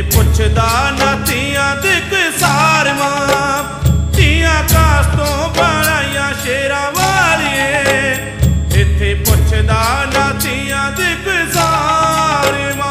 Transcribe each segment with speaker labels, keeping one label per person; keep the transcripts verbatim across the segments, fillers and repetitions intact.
Speaker 1: पुछदा ना तियां दिक सार मां, तियां कास तो बनाइया शेरां वालिए। इत्थे पुछदा ना तियां दिक सार मां।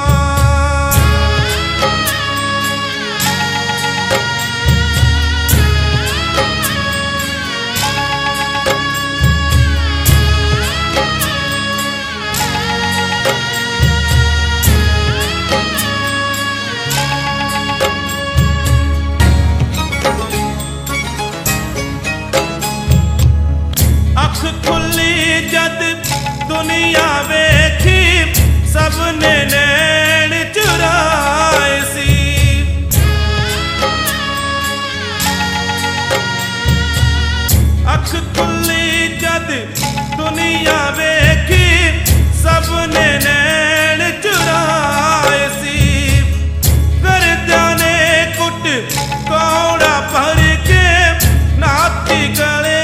Speaker 1: खुली जद दुनिया वेखी, सबने नैन चुराए सी। अख खुली जद दुनिया वेखी, सबने नैन चुराए सी। करद्या ने कुट कौड़ा भर के नाती गले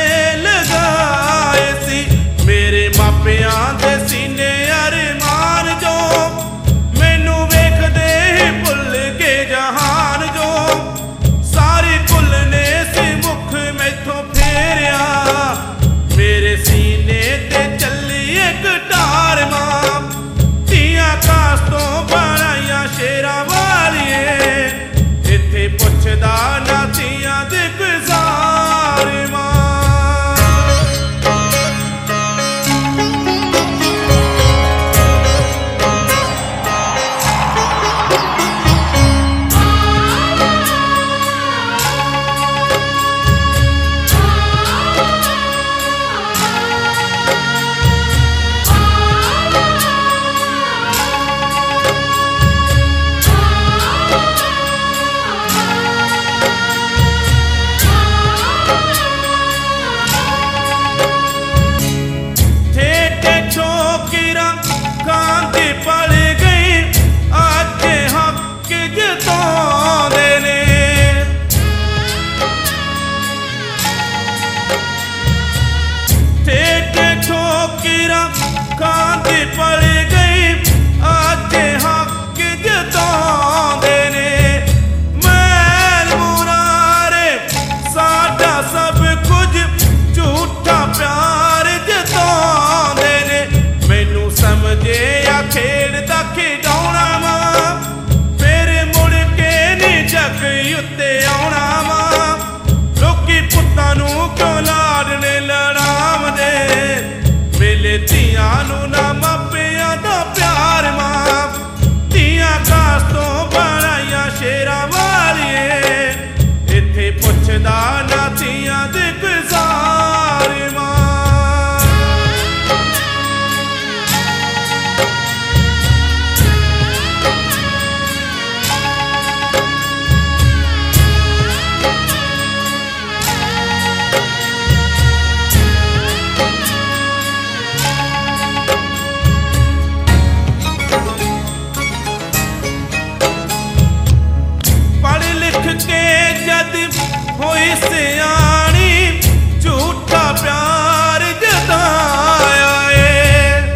Speaker 1: मापियां दे सीने अरमान जो, मैनू वेखदे ही भुल के जहान जो। सारी कुल ने सी मुख मैथों फेरिया, मेरे सीने ते चली एक टार मां। तियां कास तो बनाइया शेरां वालिए। इत्थे पुछदा ना तियां दिक सार मां। पुछदा ना तियां दिक सार मां। पढ़ लिख के जद होई सियाणी, झूठा प्यार जताया है।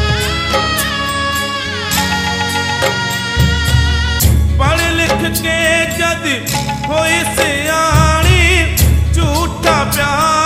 Speaker 1: पढ़ लिख के जद होई सियाणी, झूठा प्यार